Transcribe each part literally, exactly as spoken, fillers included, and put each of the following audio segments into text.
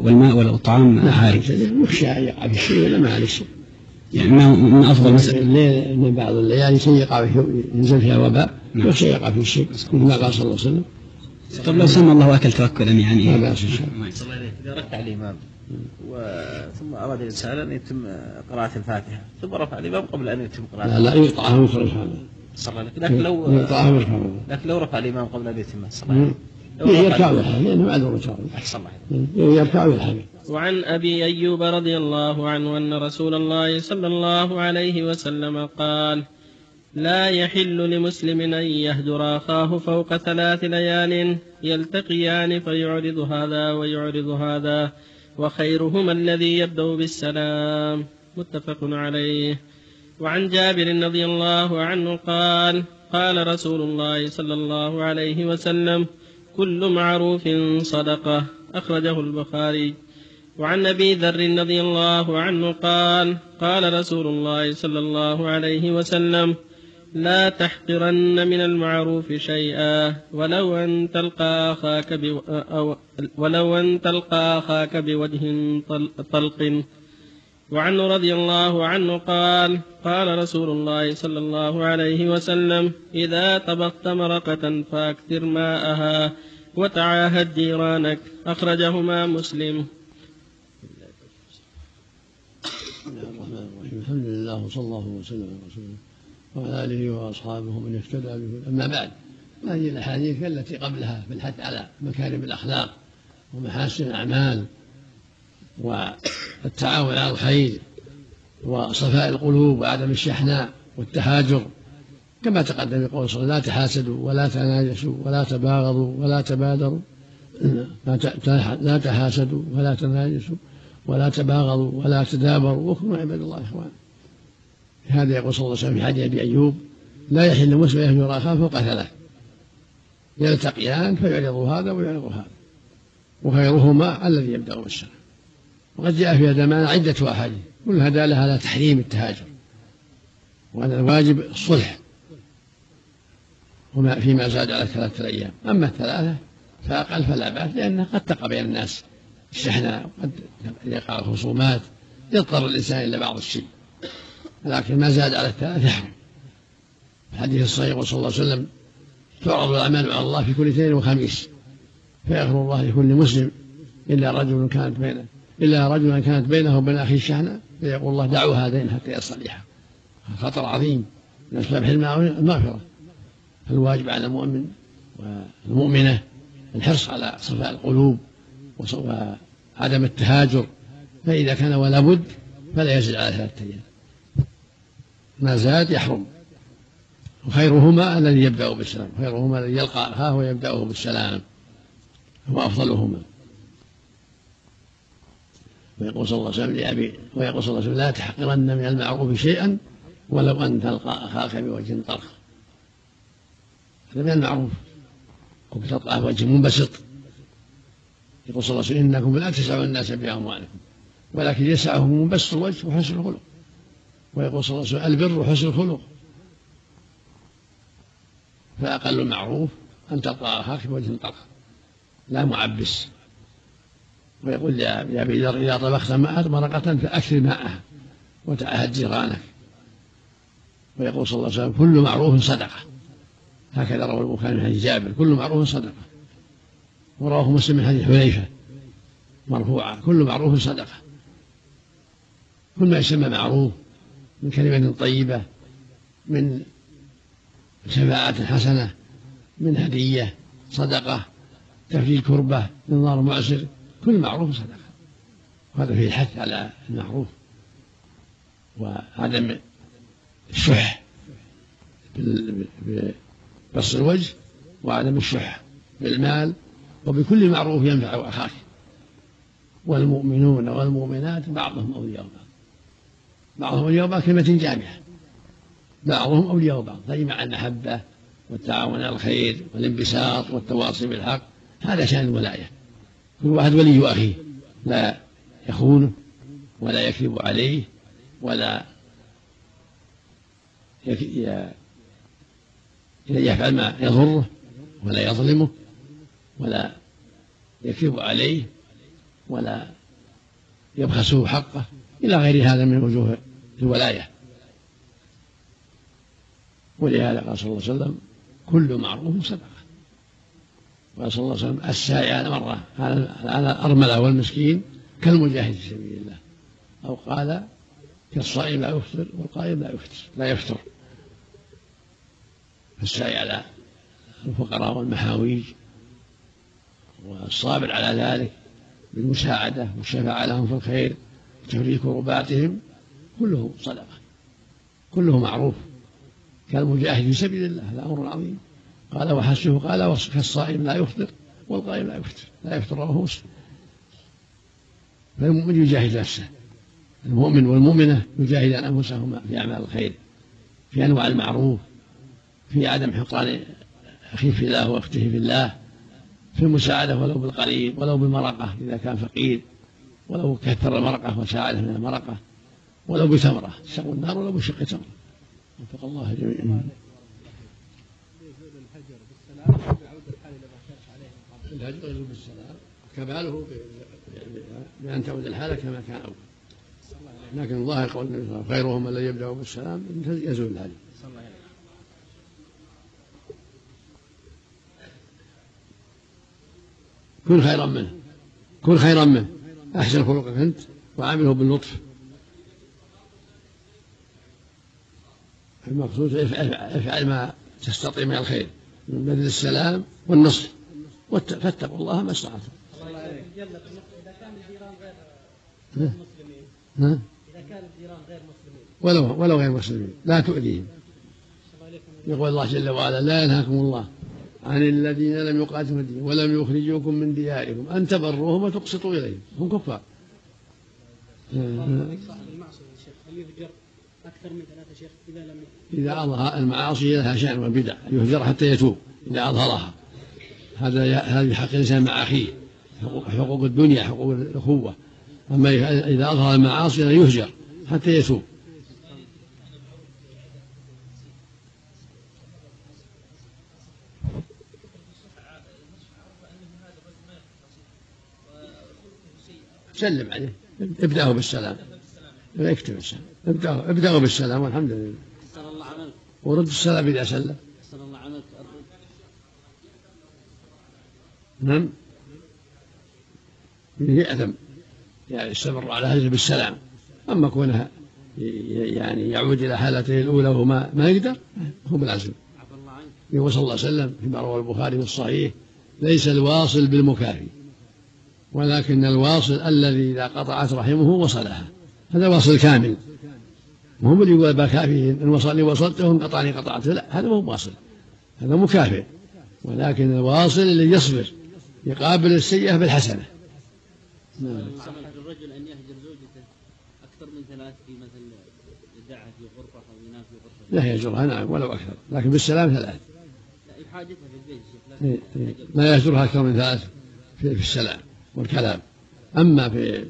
والماء والطعام عاري. يخشى أن يقع في الشيء ولا ما عليه شيء. يعني من أفضل مسألة الليل من بعض الليالي شيء يقع فيه ينزل فيها وباء يخشى يقع في الشيء كما قال صلى الله عليه وسلم. طب لو سمى الله أكل توكلا يعني ما بأس إن شاء الله. إذا ركع الإمام ثم أراد الإنسان أن يتم قراءة الفاتحة ثم رفع الإمام قبل أن يتم قراءة لا لا يقطعها ويخرج هذا. لكن لو يقطعها ويخرج. لكن لو رفع الإمام قبل أن يتم الصلاة يركع ويلحق لأنه معذور إن شاء الله. يركع ويلحق. وعن أبي أيوب رضي الله عنه أن رسول الله صلى الله عليه وسلم قال: لا يحل لمسلم أن يهجر أخاه فوق ثلاث ليال يلتقيان فيعرض هذا ويعرض هذا وخيرهما الذي يبدأ بالسلام. متفق عليه. وعن جابر رضي الله عنه قال: قال رسول الله صلى الله عليه وسلم: كل معروف صدقة. أخرجه البخاري. وعن أبي ذر رضي الله عنه قال: قال رسول الله صلى الله عليه وسلم: لا تحقرن من المعروف شيئا ولو أن تلقى أخاك بو... أو... ولو أن تلقى أخاك بوجه طلق. وعنه رضي الله عنه قال: قال رسول الله صلى الله عليه وسلم: إذا طبخت مرقة فأكثر ماءها وتعاهد جيرانك. أخرجهما مسلم. الحمد لله وصلى الله وسلم على رسوله وعلى آله وأصحابه من اهتدى به. أما بعد، هذه الأحاديث التي قبلها في الحث على مكارم الأخلاق ومحاسن الأعمال والتعاون على الخير وصفاء القلوب وعدم الشحناء والتهاجر، كما تقدم بقول صلى الله عليه وسلم: لا تحاسدوا ولا تناجشوا ولا تباغضوا ولا تبادروا. لا تحاسدوا ولا تناجشوا ولا تباغضوا ولا تدابروا وكونوا عباد الله إخوانا. هذا يقول صلى الله عليه وسلم في حديث أبي أيوب: لا يحل مسلم يهجر أخاه فوق ثلاث يلتقيان فيعرض هذا ويعرض هذا وخيرهما الذي يبدأ بالسلام. وقد جاء في هذا المعنى عدة أحاديث كلها دالة على تحريم التهاجر وأن الواجب الصلح وما فيما زاد على ثلاثة أيام. أما الثلاثة فأقل فلا بأس، لأنها قد تقع بين الناس الشحناء وقد يقع الخصومات يضطر الإنسان إلى بعض الشيء، لكن ما زاد على الثلاثة يحرم. الحديث الصحيح صلى الله عليه وسلم: تعرض الأعمال على الله في كل اثنين وخميس فيغفر الله لكل مسلم إلا رجل كانت بينه إلا رجلا كانت بينه وبين أخيه شحنة فيقول الله: دعوا هذين حتى يصلحا. خطر عظيم من أسباب حرمان المغفرة. فالواجب على المؤمن والمؤمنة الحرص على صفاء القلوب وعدم التهاجر، فإذا كان ولا بد فلا يزيد على ثلاثة أيام، ما زاد يحرم. وخيرهما الذي يبدأ بالسلام، خيرهما الذي يلقى أخاه ويبدأه بالسلام، هو أفضلهما. ويقول صلى الله عليه وسلم لأبي ويقول صلى الله عليه وسلم: لا تحقرن من المعروف شيئا ولو أن تلقى أخاك بوجه طلق. هذا من المعروف، أو تلقى بوجه منبسط. يقول صلى الله عليه وسلم: إنكم لا تسعوا الناس بأموالكم ولكن يسعهم منبسط الوجه وحسن الخلق. ويقول صلى الله عليه وسلم: البر حسن الخلق. فأقل المعروف أن تلقى أخاك بوجه طلق لا معبس. ويقول يا أبي ذر: إذا طبخت مرقة فأكثر ماءها وتعاهد جيرانك. ويقول صلى الله عليه وسلم: كل معروف صدقة. هكذا روى البخاري من حديث جابر: كل معروف صدقة. ورواه مسلم من حديث حذيفة مرفوعا: كل معروف صدقة. كل ما يسمى معروف من كلمة طيبة، من شفاعة حسنة، من هدية، صدقة، تفريج كربة، من نار معسر، كل معروف صدقة. وهذا فيه الحث على المعروف وعدم الشح ببسط الوجه وعدم الشح بالمال، وبكل معروف ينفع أخاك. والمؤمنون والمؤمنات بعضهم أولياء بعض. بعضهم أولياء بعض كلمة جامعة، بعضهم أولياء بعض، تجمع المحبة والتعاون على الخير والانبساط والتواصي بالحق. هذا شأن الولاية. كل واحد ولي أخيه، لا يخونه ولا يكذب عليه ولا يفعل ما يضره ولا يظلمه ولا يكذب عليه ولا يبخسه حقه إلى غير هذا من وجوه الولاية. ولهذا قال صلى الله عليه وسلم كل معروف صدقة. قال صلى الله عليه وسلم السائل على مرة على الأرملة والمسكين كالمجاهد في سبيل الله، أو قال كالصائم لا يفطر والقائم لا يفطر لا يفطر. فالسعي على الفقراء والمحاويج والصابر على ذلك بالمساعدة والشفاعة لهم في الخير وتفريج كرباتهم كله صدقة، كله معروف. كالمجاهد في سبيل الله هذا أمر عظيم. قال وحسبه قال كالصائم لا يفطر والقائم لا يفطر لا يفطر رواه مسلم. فالمؤمن يجاهد نفسه، المؤمن والمؤمنة يجاهدان أنفسهما في أعمال الخير، في أنواع المعروف، في عدم حقران أخيه في الله وأخته في الله، في المساعدة ولو بالقليل ولو بالمرقة إذا كان فقير، ولو كثر المرقة وساعده من المرقة، ولو بتمرة شق النار ولو بشق تمرة. وفق الله جميعا. الهجر يزول بالسلام كماله بأن تعود الحالة كما كان أول، لكن الله يقول خيرهم الذي يبدأ بالسلام يزول الهجر. كن خيرا منه، كن خيرا منه، أحسن خلقك أنت وعامله باللطف. المقصود افعل ما تستطيع من الخير من بذل السلام والنصح، فاتقوا الله ما استطعتم. إذا كان الجيران غير مسلمين إذا كان الجيران غير مسلمين ولو ولو غير مسلمين لا تؤذيهم. يقول الله جل وعلا لا ينهاكم الله عن الذين لم يقاتلوا في الدين ولم يخرجوكم من دياركم أن تبروهم وتقسطوا إليهم، هم كفار. صاحب المعصية يا شيخ هل يهجر أكثر من ثلاثة شيخ إذا لم إذا أظهر المعاصي لها شأن والبدع يهجر حتى يتوب إذا أظهرها. هذا هذا حق الإنسان مع أخيه، حقوق الدنيا حقوق الأخوة. أما إذا أظهر المعاصي يهجر حتى يتوب. سلم عليه، ابدأه بالسلام، لا يكتب السلام، ابدأه ابدأه بالسلام والحمد لله. أحسن الله عملك. ورد السلام إذا سلم. أحسن الله عملك. نعم. يأثم يعني يستمر على هذا بالسلام. أما كونها يعني يعود إلى حالته الأولى وهو ما ما يقدر هو بالعزم. عفى الله عنك. يقول صلى الله عليه وسلم فيما رواه البخاري في الصحيح ليس الواصل بالمكافي، ولكن الواصل الذي إذا قطعت رحمه وصلها، هذا واصل كامل. وهم اللي يقول بكافيه إن وصلني وصلته وإن قطعني قطعته، لا هذا مو واصل، هذا مكافئ. ولكن الواصل اللي يصبر يقابل السيئة بالحسنة. نعم. الرجل أن يهجر زوجته أكثر من ثلاث في مثل يدعها في غرفة أو ينام في غرفة. لا يهجرها نعم ولو أكثر، لكن بالسلام ثلاث. لا يحاجتها في البيت شيخ. لا يهجرها أكثر من ثلاث في السلام والكلام. أما في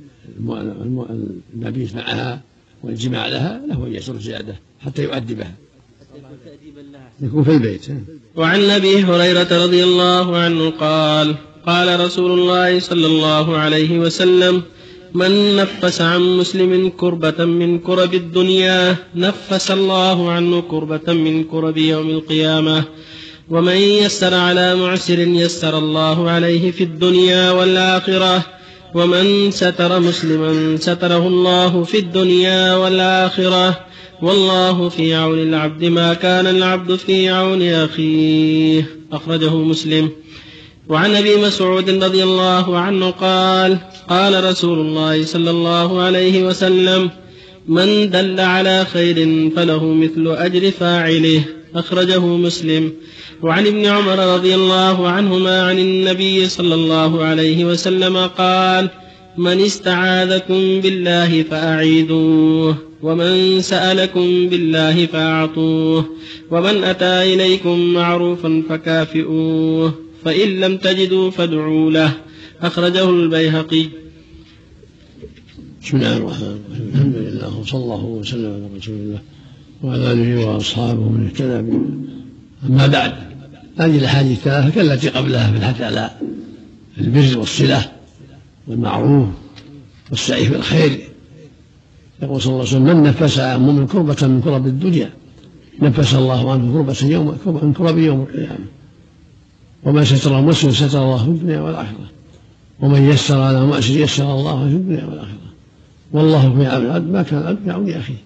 المبيت معها والجماع لها له يسر زيادة حتى يؤدبها، يكون في البيت. وعن أبي هريرة رضي الله عنه قال قال رسول الله صلى الله عليه وسلم من نفس عن مسلم كربة من كرب الدنيا نفس الله عنه كربة من كرب يوم القيامة، ومن يسر على معسر يسر الله عليه في الدنيا والآخرة، ومن ستر مسلما ستره الله في الدنيا والآخرة، والله في عون العبد ما كان العبد في عون أخيه. أخرجه مسلم. وعن أبي مسعود رضي الله عنه قال قال رسول الله صلى الله عليه وسلم من دل على خير فله مثل أجر فاعله. أخرجه مسلم. وعن ابن عمر رضي الله عنهما عن النبي صلى الله عليه وسلم قال من استعاذكم بالله فأعيذوه، ومن سألكم بالله فأعطوه، ومن أتى إليكم معروفا فكافئوه، فإن لم تجدوا فادعوا له. أخرجه البيهقي. بسم الله الرحمن الرحيم. الحمد لله وصلى الله وسلم على رسول الله وعلى آله وأصحابه من اهتدى به. أما بعد، هذه الأحاديث الثلاثة كالتي قبلها في الحث على البر والصلة والمعروف والسعي في الخير. يقول صلى الله عليه وسلم: من نفس عن مؤمن كربة من كرب الدنيا نفس الله عنه كربة يوم من كرب يوم القيامة. ومن ستر مسلم ستر الله في الدنيا والآخرة، ومن يسر على مؤسر يسر الله في الدنيا والآخرة، والله في عون العبد ما كان العبد في عون أخيه.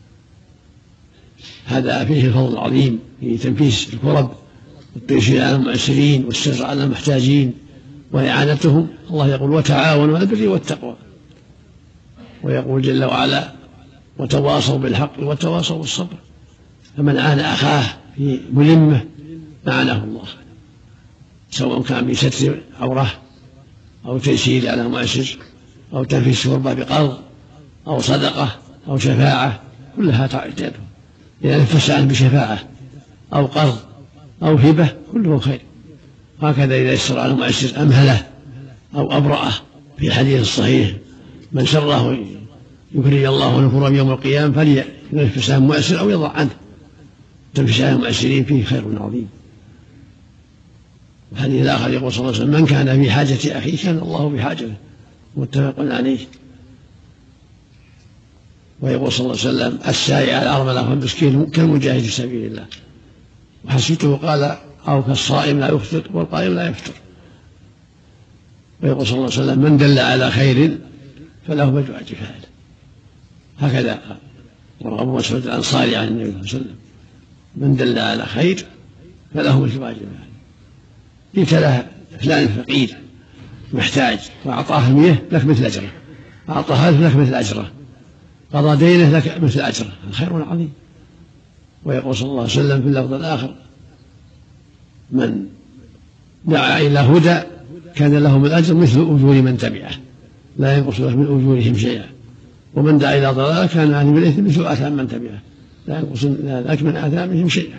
هذا فيه الفضل العظيم في تنفيس الكرب والتيسير على المعسرين والسر على المحتاجين وإعانتهم. الله يقول: وتعاونوا على البر والتقوى. ويقول جل وعلا: وتواصوا بالحق وتواصوا بالصبر. فمن عان أخاه في ملمه أعانه الله، سواء كان بستر عوره أو تيسير على مؤسس أو تنفيس كربة بقرض أو صدقة أو شفاعة، كلها تعتاده. إذا نفس عنه بشفاعة أو قرض أو هبة كله خير. هكذا إذا يسر على مؤسس أمهله أو أبرأه في الحديث الصحيح: من سره يكري الله ونفره يوم القيامة فلينفس عن مؤسر أو يضع عنه. تنفس عن المؤسرين فيه خير عظيم. الحديث الآخر يقول صلى الله عليه وسلم: من كان في حاجة أخيه كان الله في حاجته، متفق عليه. ويقول صلى الله عليه وسلم: السائع على الأرملة والمسكين كالمجاهد في سبيل الله. وحسيته قال: أو كالصائم لا يفطر والقائم لا يفطر. ويقول صلى الله عليه وسلم: من دل على خير فله بدء أجر فاعله. هكذا روى أبو مسعود الأنصاري عن النبي صلى الله عليه وسلم: من دل على خير فله بدء أجر فاعله. قلت له: فلان فقير محتاج وأعطاه المية لك مثل أجره، أعطاه ألف لك مثل أجره، قضى دينه لك مثل أجره. خير عظيم. ويقول صلى الله عليه وسلم في اللفظ الآخر: من دعا إلى هدى كان لهم الأجر مثل أجور من تبعه لا ينقص له من أجورهم شيئا، ومن دعا إلى ضلال كان عليه بالإثم مثل آثام من تبعه لا ينقص لك من آثامهم شيئا.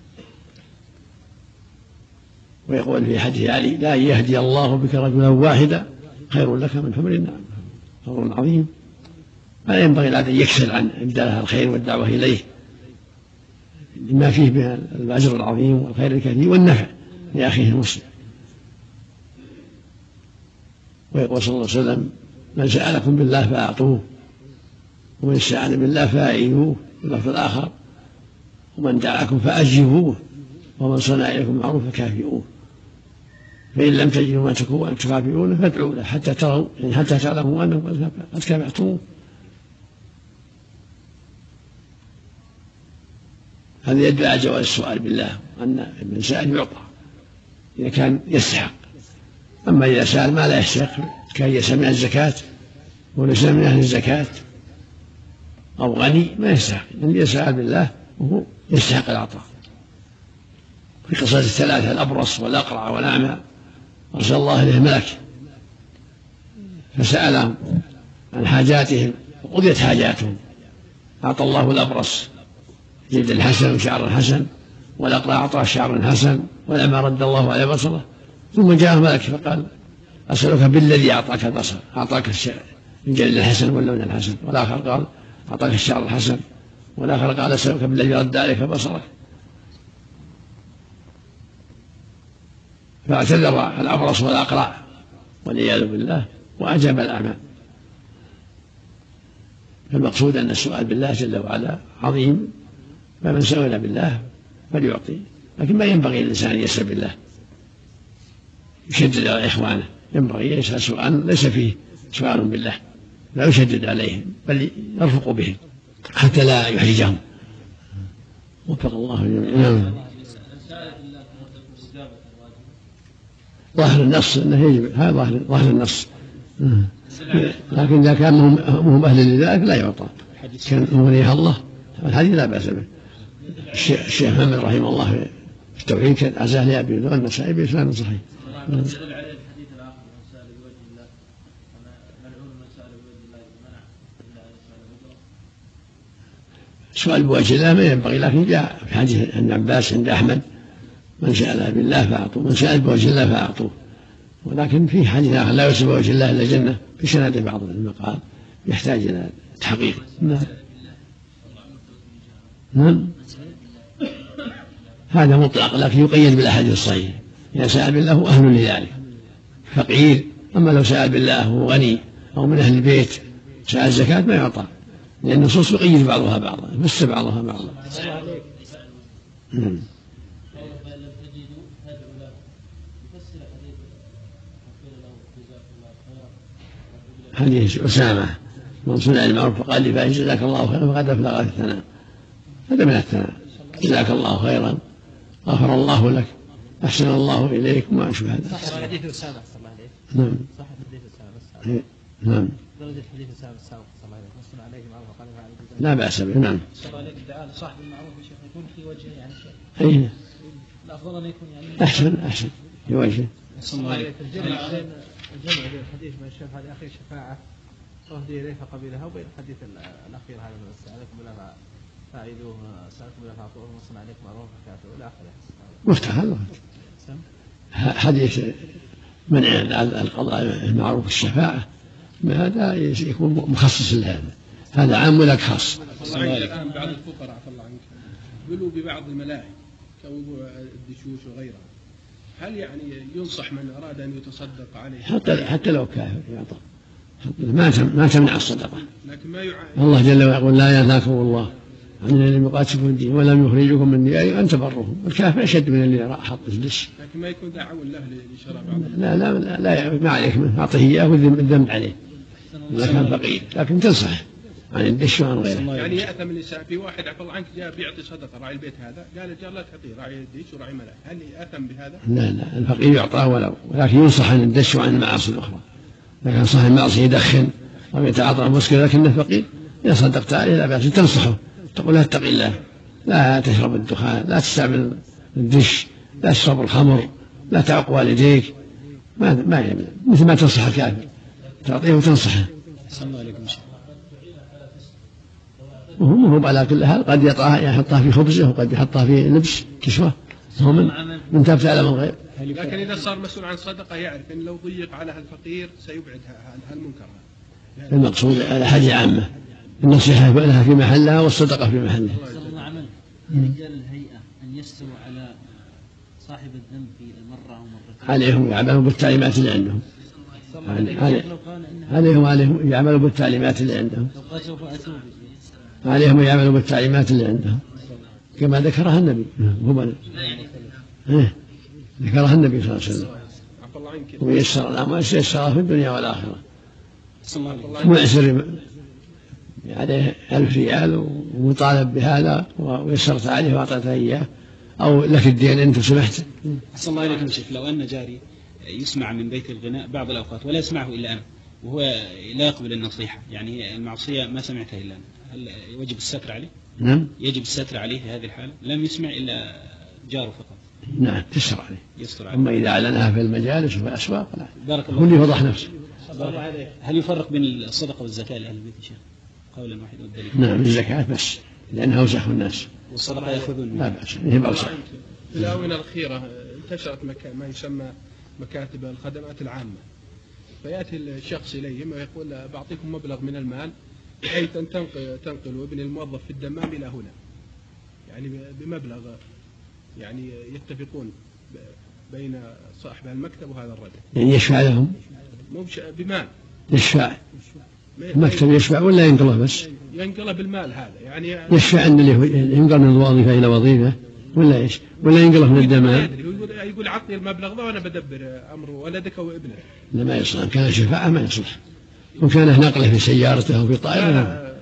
ويقول في حديث علي: لا يهدي الله بك رجلا واحدا خير لك من حمر النعم. خير عظيم. لا ينبغي العبد أن يكسل عن إبدالها الخير والدعوة إليه لما فيه من الأجر العظيم والخير الكثير والنفع لأخيه المسلم. ويقول صلى الله عليه وسلم: من سألكم بالله فأعطوه، ومن استعان بالله فأعينوه. اللفظ الآخر: ومن دعاكم فأجيبوه، ومن صنع إليكم معروفا فكافئوه. فإن لم تجدوا ما تكافئونه فادعوا له حتى تروا يعني حتى تعلموا أنكم قد كافأتموه. هذا يدل على جواز السؤال بالله، أن من سأل يعطى إذا كان يستحق. أما إذا سأل ما لا يستحق كان يسأل من الزكاة وليس من أهل الزكاة أو غني ما يستحق، من يسأل بالله وهو يستحق العطاء. في قصة الثلاثة الأبرص والأقرع والأعمى أرسل الله إليه ملك فسألهم عن حاجاتهم وقضيت حاجاتهم. أعطى الله الأبرص جلد الحسن وشعر الحسن، والأقرع أعطاه شعر حسن، والأعمى رد الله عليه بصره. ثم جاءه ملك فقال: أسألك بالذي أعطاك البصر، أعطاك الجلد الحسن واللون الحسن. والآخر قال: أعطاك الشعر الحسن. والآخر قال: أسألك بالذي رد عليك بصرك. فاعتذر الأبرص والأقرع والعياذ بالله وأجاب الأعمى. فالمقصود أن السؤال بالله جل وعلا عظيم، فمن سئل بالله فليعطي، لكن ما ينبغي للإنسان أن يسأل بالله يشدد على إخوانه. ينبغي يسأل سؤال ليس فيه سؤال بالله، لا يشدد عليهم بل يرفق بهم حتى لا يحرجهم. وفق الله جميعا. ظاهر النص أنه يجب، هذا ظاهر ظاهر النص، لكن إذا كان هم أهل لذلك لا يعطى، كان وليها الله الحديث لا بأس به. الشيخ محمد رحمه الله في التوحيد كان عزاه لأبي ذر النسائي بإسناد صحيح. سؤال بوجه الله ما ينبغي، لكن جاء في حديث ابن عباس عند أحمد: من سأل بالله فأعطوه، من سأل بوجه الله فأعطوه. ولكن في حديث آخر: لا يسأل بوجه الله إلا الجنة، في سند بعض المقال يحتاج إلى تحقيق. نعم نعم هذا مطلق، لكن يقيد بالأحاديث الصحيحة. إذا سأل بالله أهل لذلك، فقير أما لو سأل بالله وهو غني أو من أهل البيت سأل الزكاة ما يعطى، لأن النصوص يقيد بعضها بعضا، يفسر بعضها بعضا. حديث أسامة من صنع المعروف فقال لفاعل جزاك الله خيرا فقد أفلغ في الثناء، هذا من الثناء، جزاك الله خيرا، غفر الله لك، أحسن الله إليك، وما أشبه هذا. صح حديث أسامة صلى الله عليه. نعم. صح حديث أسامة. نعم. درجة حديث أسامة صلى الله عليه وسلم عليه معروف وقال فعل. لا بأس به. نعم. صلى الله عليه تعالى صاحب المعروف يا شيخ يكون في وجهه يعني شيء. أي. الأفضل أن يكون يعني. أحسن أحسن في وجهه. صلى الله عليه الجمع بين الجمع بين الحديث من الشيخ هذه أخي الشفاعة وهدي إليه فقبلها، وبين الحديث الأخير هذا من سألكم بلا فاعلوه سألكم بلا فاعطوه وصنع عليكم معروف وكاتب إلى آخره. مفتاح حديث منع القضاء المعروف الشفاعة هذا يكون مخصص لهذا، هذا عام ولا خاص. الآن بعض الفقراء عفى الله عنك بلوا ببعض الملاهي كوضوع الدشوش وغيرها، هل يعني ينصح من أراد أن يتصدق عليه حتى حتى لو كافر يعطى، ما ما تمنع الصدقة، لكن ما يعاني. الله جل وعلا يقول لا ينهاكم الله عن الذين يقاتلون الدين ولم يخرجكم من ديارهم أن تبروهم، الكافر أشد من اللي حط الدش. لكن ما يكون دعوة له لشراء بعض. لا لا لا, لا ما عليك منه، أعطيه إياه والذنب عليه إذا كان فقير، لكن تنصح عن الدش وعن غيره. يعني يأثم الإنسان في واحد عفى الله عنك جاء بيعطي صدقة راعي البيت هذا قال الجار لا تعطيه راعي الدش وراعي ملاهي، هل يأثم بهذا؟ لا لا الفقير يعطاه ولو، ولكن ينصح عن الدش وعن المعاصي الأخرى. إذا كان صاحب المعصية يدخن أو يتعاطى مسكر لكنه فقير إذا صدقت عليه لا بأس، تنصحه تقول له اتق الله، لا تشرب الدخان، لا تستعمل الدش، لا تشرب الخمر، لا تعق والديك، ما ما يمنع، مثل ما تنصح الكافر تعطيه وتنصحه. وهم هو على كل حال قد يحطها في خبزه وقد يحطها في لبس كسوة، هو من من تاب تعلم الغيب. لكن إذا صار مسؤول عن صدقة يعرف أن لو ضيق على الفقير سيبعد هالمنكر. المقصود على حاجة عامة، النصيحة لها في محلها والصدقة في محلها. عمل رجال الهيئة أن يستووا على صاحب الذنب في مرة أو مرتين، عليهم يعملوا بالتعليمات اللي عندهم، عليهم عليهم يعملوا بالتعليمات اللي عندهم، عليهم يعملوا بالتعليمات اللي عندهم كما ذكرها النبي، إيه ذكرها النبي صلى الله عليه وسلم، ويسر الأمر يسرها في الدنيا والآخرة. معسر عليه ألف ريال ومطالب بهذا ويسرت عليه وأعطيته إياه، أو لك الدين أنت سمحت. أحسن الله إليكم شيخ، لو أن جاري يسمع من بيت الغناء بعض الأوقات ولا يسمعه إلا أنا وهو لا يقبل النصيحة، يعني المعصية ما سمعتها إلا أنا، هل يجب الستر عليه؟ نعم يجب الستر عليه في هذه الحالة، لم يسمع إلا جاره فقط. نعم تستر عليه، يستر عليه. أما إذا أعلنها في المجالس وفي الأسواق لا، بارك الله هو اللي يفضح نفسه. هل يفرق بين الصدقة والزكاة لأهل البيت يا شيخ؟ قولا واحد والدليل. نعم الزكاة بس لأنها أوسخ الناس، والصدقة يأخذون لا بأس هي بأوسخ. في الآونة الأخيرة انتشرت ما يسمى مكاتب الخدمات العامة، فيأتي الشخص إليهم ويقول بعطيكم مبلغ من المال بحيث أن تنقلوا ابن الموظف في الدمام إلى هنا، يعني بمبلغ يعني يتفقون بين صاحب المكتب وهذا الرجل. يعني يشفع لهم؟ مو بمال. يشفع المكتب يشفع ولا ينقله بس؟ ينقله بالمال هذا يعني يشفع أن ينقل من وظيفة إلى وظيفة ولا إيش؟ ولا ينقله من الدمام؟ يقول عطني المبلغ ذا وأنا بدبر أمره ولدك وابنك. لا ما يصلح، كان شفاعة ما يصلح، وكان نقله في سيارته أو في طائرة.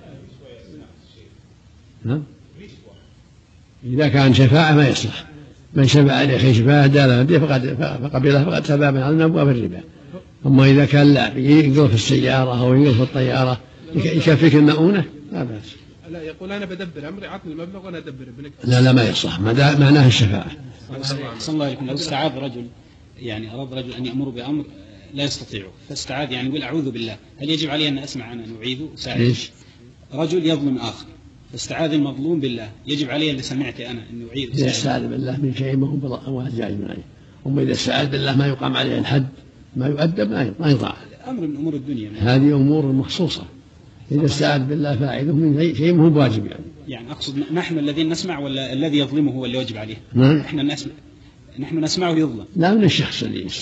نعم إذا كان شفاعة ما يصلح، من شفع عليه أخي شفاعة دار فقد فقبله فقد تبع من علم أبواب الربا. أما إذا كان لا ينقل في السيارة أو ينقل في الطيارة يكفيك المؤونة لا بأس. لا يقول أنا بدبر أمري عطني المبلغ وأنا أدبر ابنك. لا لا ما يصلح، معناه الشفاعة. أحسن الله عليكم، لو استعاذ رجل يعني أراد رجل أن يأمر بأمر لا يستطيعه فاستعاذ يعني يقول أعوذ بالله، هل يجب علي أن أسمع أنا نعيذه ساعد؟ رجل يظلم آخر فاستعاذ المظلوم بالله، يجب علي اللي سمعت أنا أن نعيذه؟ إذا استعاذ بالله من شيء ما هو جائز من عليه، أما إذا استعاذ بالله ما يقام عليه الحد ما يؤدب ما يطاع، أمر من أمور الدنيا، هذه أمور مخصوصة. إذا استعاذ بالله فاعله من شيء ما هو واجب يعني. يعني أقصد نحن الذين نسمع ولا الذي يظلمه هو اللي يجب عليه؟ نعم نحن نسمع، نحن نسمعه يظلم. لا من الشخص اللي يستعذ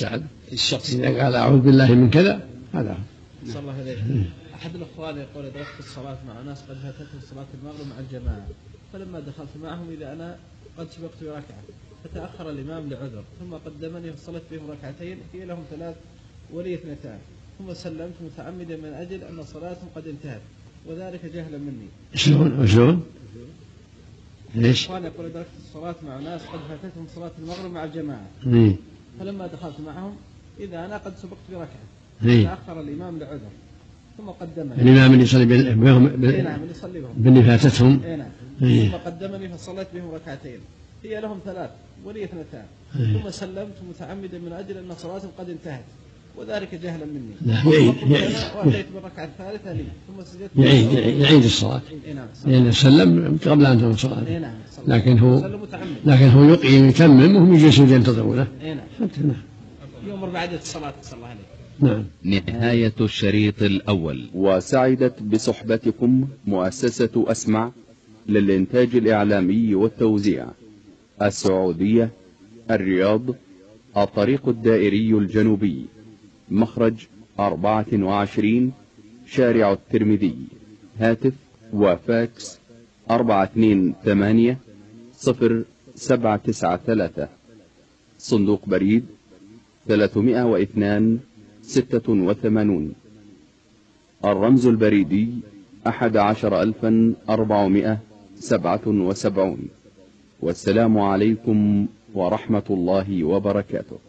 الشخص إذا قال أعوذ بالله من كذا هذا. صلى الله عليه. أحد الأخوان يقول أدركت الصلاة مع ناس قد فاتتهم صلاة المغرب مع الجماعة، فلما دخلت معهم إذا أنا قد سبقت بركعة فتأخر الإمام لعذر ثم قدمني فصلت بهم ركعتين هي لهم ثلاث ولي اثنتان ثم سلمت متعمدا من أجل أن صلاتهم قد انتهت وذلك جهلا مني. شلون وشلون؟ ليش؟ الأخوان يقول أدركت الصلاة مع ناس قد فاتتهم صلاة المغرب مع الجماعة إيه. فلما دخلت معهم إذا أنا قد سبقت بركعة إيه. تأخر الإمام لعذر ثم قدمني. الإمام اللي يصلي بهم إيه نعم اللي يصلي بهم باللي فاتتهم. إيه نعم. إيه. ثم قدمني فصليت بهم ركعتين هي لهم ثلاث ولي اثنتان إيه. ثم سلمت متعمدا من أجل أن صلاتهم قد انتهت وذلك جهلا مني. لا يعيد يعيد وأتيت بالركعة الثالثة لي ثم سجدت. يعيد يعيد الصلاة. إيه نعم. لأن سلم قبل أن تنص الصلاة. إيه نعم. لكن هو سلم متعمد. لكن هو يقيم يتمم وهم يجلسون ينتظرونه. إيه نعم. يؤمر بعد الصلاة صلى الله عليه. نعم. نهاية الشريط الأول. وسعدت بصحبتكم مؤسسة أسمع للإنتاج الإعلامي والتوزيع، السعودية، الرياض، الطريق الدائري الجنوبي، مخرج أربعة وعشرين، شارع الترمذي، هاتف وفاكس أربعة اثنين ثمانية صفر سبعة تسعة ثلاثة، صندوق بريد ثلاثمائة واثنان ستة وثمانون، الرمز البريدي أحد عشر ألفا أربعمائة سبعة وسبعون. والسلام عليكم ورحمة الله وبركاته.